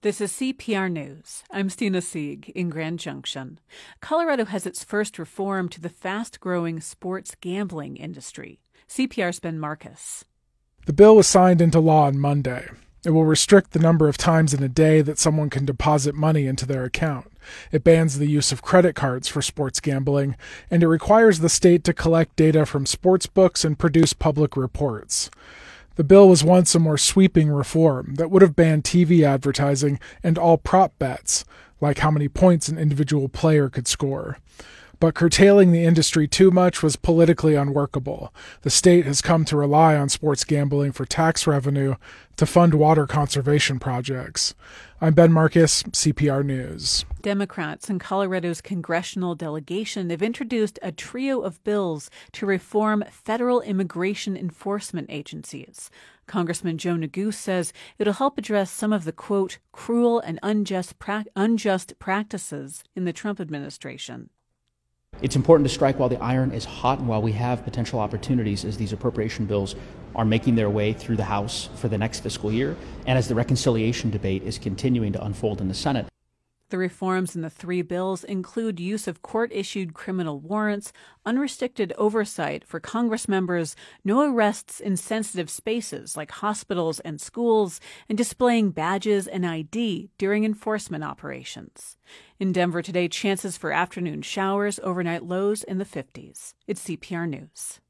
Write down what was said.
This is CPR News. I'm Stina Sieg in Grand Junction. Colorado has its first reform to the fast-growing sports gambling industry. CPR's Ben Marcus. The bill was signed into law on Monday. It will restrict the number of times in a day that someone can deposit money into their account. It bans the use of credit cards for sports gambling, and it requires the state to collect data from sports books and produce public reports. The bill was once a more sweeping reform that would have banned TV advertising and all prop bets, like how many points an individual player could score. But curtailing the industry too much was politically unworkable. The state has come to rely on sports gambling for tax revenue to fund water conservation projects. I'm Ben Marcus, CPR News. Democrats in Colorado's congressional delegation have introduced a trio of bills to reform federal immigration enforcement agencies. Congressman Joe Neguse says it'll help address some of the, quote, cruel and unjust practices in the Trump administration. It's important to strike while the iron is hot and while we have potential opportunities as these appropriation bills are making their way through the House for the next fiscal year and as the reconciliation debate is continuing to unfold in the Senate. The reforms in the three bills include use of court-issued criminal warrants, unrestricted oversight for Congress members, no arrests in sensitive spaces like hospitals and schools, and displaying badges and ID during enforcement operations. In Denver today, chances for afternoon showers, overnight lows in the 50s. It's CPR News.